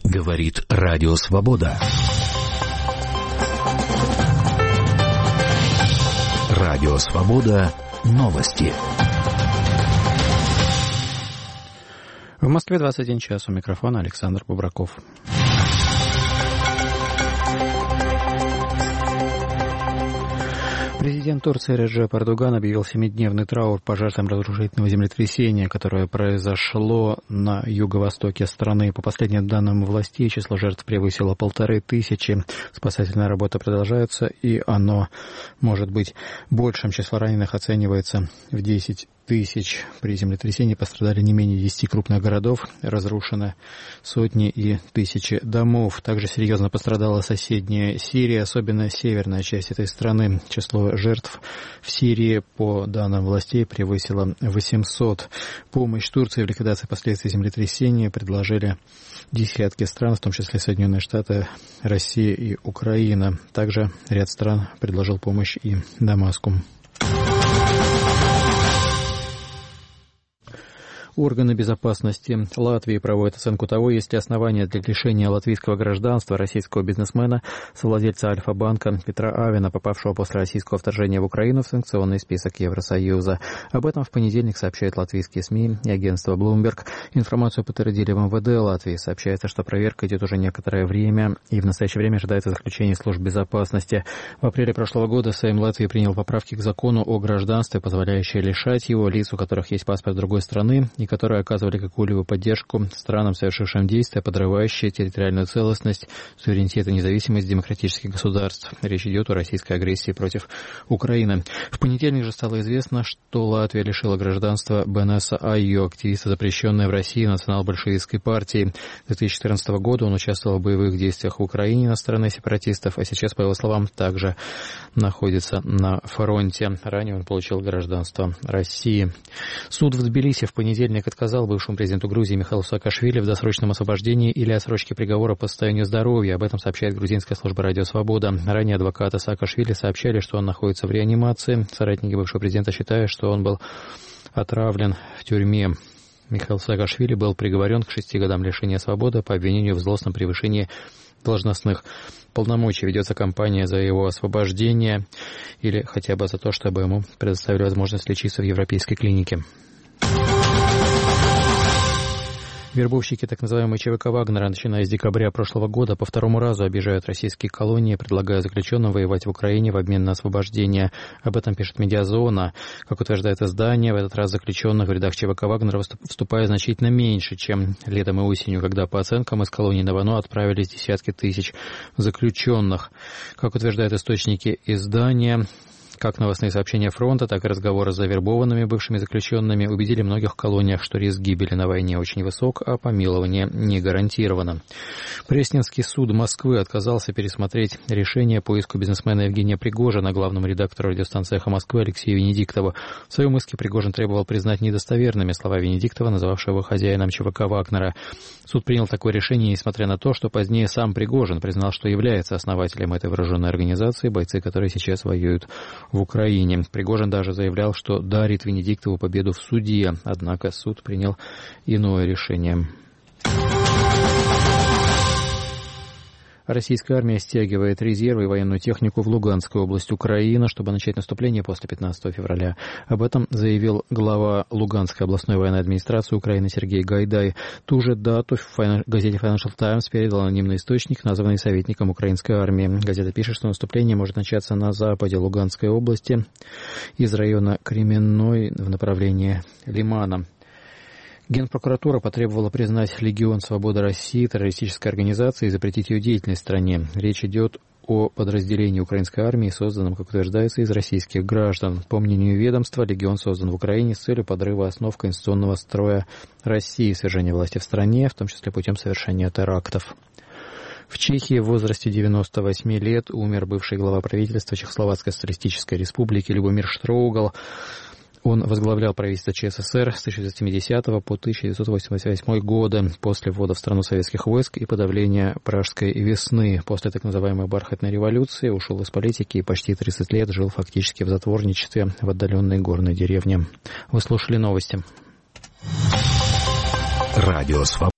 Говорит Радио Свобода. Радио Свобода. Новости. В Москве 21 час. У микрофона Александр Бубраков. Президент Турции Реджеп Эрдоган объявил 7-дневный траур по жертвам разрушительного землетрясения, которое произошло на юго-востоке страны. По последним данным властей, число жертв превысило 1500. Спасательная работа продолжается, и оно может быть большим. Число раненых оценивается в 10 тысяч. При землетрясении пострадали не менее 10 крупных городов, разрушены сотни и тысячи домов. Также серьезно пострадала соседняя Сирия, особенно северная часть этой страны. Число жертв в Сирии, по данным властей, превысило 800. Помощь Турции в ликвидации последствий землетрясения предложили десятки стран, в том числе Соединенные Штаты, Россия и Украина. Также ряд стран предложил помощь и Дамаску. Органы безопасности Латвии проводят оценку того, есть ли основания для лишения латвийского гражданства российского бизнесмена, совладельца Альфа-банка Петра Авина, попавшего после российского вторжения в Украину в санкционный список Евросоюза. Об этом в понедельник сообщают латвийские СМИ и агентство Bloomberg. Информацию подтвердили в МВД Латвии. Сообщается, что проверка идет уже некоторое время, и в настоящее время ожидается заключение служб безопасности. В апреле прошлого года Сейм Латвии принял поправки к закону о гражданстве, позволяющие лишать его лиц, у которых есть паспорт другой страны, и которые оказывали какую-либо поддержку странам, совершившим действия, подрывающие территориальную целостность, суверенитет и независимость демократических государств. Речь идет о российской агрессии против Украины. В понедельник же стало известно, что Латвия лишила гражданства Бенеса Айо, активиста, запрещенной в России национал-большевистской партии. С 2014 года он участвовал в боевых действиях в Украине на стороне сепаратистов, а сейчас, по его словам, также находится на фронте. Ранее он получил гражданство России. Суд в Тбилиси в понедельник отказал бывшему президенту Грузии Михаилу Саакашвили в досрочном освобождении или отсрочке приговора по состоянию здоровья. Об этом сообщает грузинская служба «Радио Свобода». Ранее адвокаты Саакашвили сообщали, что он находится в реанимации. Соратники бывшего президента считают, что он был отравлен в тюрьме. Михаил Саакашвили был приговорен к 6 годам лишения свободы по обвинению в злостном превышении должностных полномочий. Ведется кампания за его освобождение или хотя бы за то, чтобы ему предоставили возможность лечиться в европейской клинике. Вербовщики так называемой ЧВК «Вагнера», начиная с декабря прошлого года, по второму разу обижают российские колонии, предлагая заключенным воевать в Украине в обмен на освобождение. Об этом пишет «Медиазона». Как утверждает издание, в этот раз заключенных в рядах ЧВК «Вагнера» вступает значительно меньше, чем летом и осенью, когда, по оценкам, из колонии на войну отправились десятки тысяч заключенных. Как утверждают источники издания, как новостные сообщения фронта, так и разговоры с завербованными бывшими заключенными убедили многих в колониях, что риск гибели на войне очень высок, а помилование не гарантировано. Пресненский суд Москвы отказался пересмотреть решение по иску бизнесмена Евгения Пригожина, главному редактору радиостанции «Эхо Москвы» Алексею Венедиктову. В своем иске Пригожин требовал признать недостоверными слова Венедиктова, называвшего хозяином ЧВК «Вагнера». Суд принял такое решение, несмотря на то, что позднее сам Пригожин признал, что является основателем этой вооруженной организации, бойцы которой сейчас воюют в Украине. Пригожин даже заявлял, что дарит Венедиктову победу в суде, однако суд принял иное решение. Российская армия стягивает резервы и военную технику в Луганскую область Украины, чтобы начать наступление после 15 февраля. Об этом заявил глава Луганской областной военной администрации Украины Сергей Гайдай. Ту же дату в газете Financial Times передал анонимный источник, названный советником украинской армии. Газета пишет, что наступление может начаться на западе Луганской области из района Кременной в направлении Лимана. Генпрокуратура потребовала признать Легион Свободы России террористической организацией и запретить ее деятельность в стране. Речь идет о подразделении украинской армии, созданном, как утверждается, из российских граждан. По мнению ведомства, Легион создан в Украине с целью подрыва основ конституционного строя России, свержения власти в стране, в том числе путем совершения терактов. В Чехии в возрасте 98 лет умер бывший глава правительства Чехословацкой социалистической республики Любомир Штроугал. Он возглавлял правительство ЧССР с 1970 по 1988 годы после ввода в страну советских войск и подавления Пражской весны. После так называемой бархатной революции ушел из политики и почти 30 лет жил фактически в затворничестве в отдаленной горной деревне. Вы слушали новости. Радио Свобода.